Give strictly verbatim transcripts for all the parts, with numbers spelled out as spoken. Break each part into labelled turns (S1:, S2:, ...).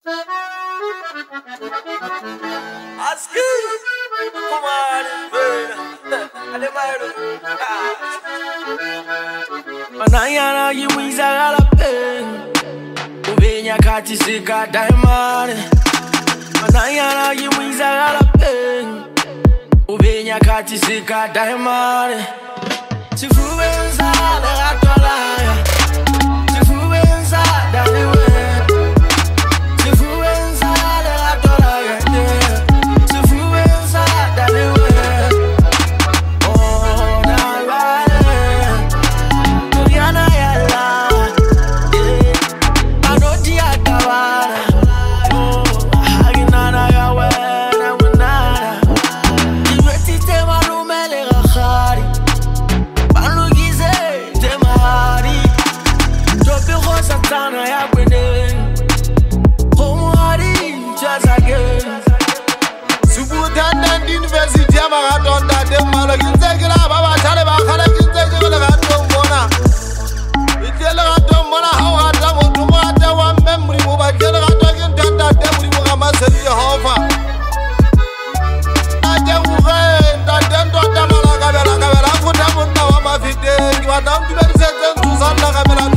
S1: Aski, come on, Manayana yiwiza galape Ubenya kati sika diamond Manayana yiwiza galape Ubenya kati sika diamond Tifuwenza le atolaya Tifuwenza daliwe Tifuwenza le atolaya Tifuwenza daliwe Oh na wale Turiana yala Anoti akawala Oh haginana ya wena wenana Iweti tema lumele gakari Satana ya kwende Homo hari just again
S2: Subutanda university amagatonda de malo kinzekela baba chale bakhala kinzekela gato mbona Itela gato mbona hawa gato muntu mata wa memory mu bakela gato kintanda de muri mu gamaseli Jehova Ade ngurenda dendo tamala kabela kabela futa munna wa mafite ngiwata mtibeli sezentu sanda kabela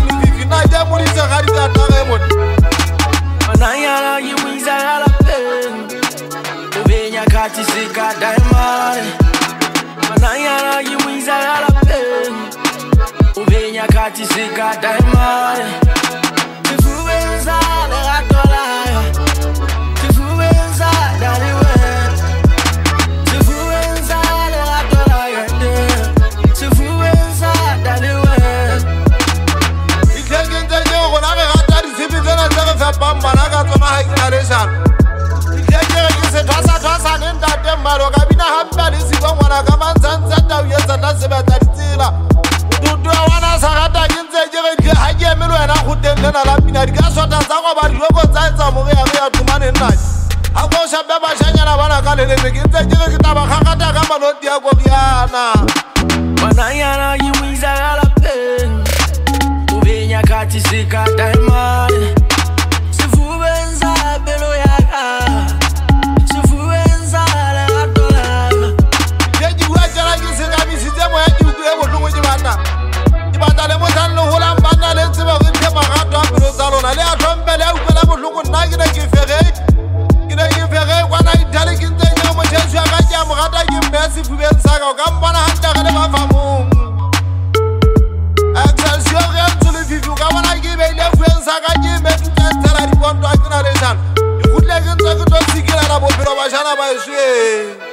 S1: Manayana yiwiza galape Ubenya kati sika diamond Manayana yiwiza galape Ubenya kati sika diamond Tifuwenza le atolaya Tifuwenza daliwe Tifuwenza le atolaya Tifuwenza daliwe
S2: Bamba na ka tsona ha ke le sana ikeke ke se thasa thasa ne ntate mmalo ka bina hamba le siwa ngwana ka mantsantsa tau yetsa tla se batla ditsela dudu wana sa gata ke ntse ke re ke ha ke emelo wena go tengena la pina di ka swata tsa go ba di go tsa tsa mo ya ya thumane nna ha go sha ba ba shanyana bana ka le le ke ntse ke re ke taba gagata ka manoti ya go yana
S1: Manayana yiwiza galape Ubenya kati sika diamond
S2: Le a trompé au que la bouche n'a qui n'est ferré. Il est ferré, when I tell it in the name of Jesus, I am rather give mercy for the Saga, Gambana Hunter and Mafamu. Excelsior, absolutely, you come and I give a left friend Saga, give me to tell I want to acknowledge. You could let him talk to Sikila about Vashana by Shay.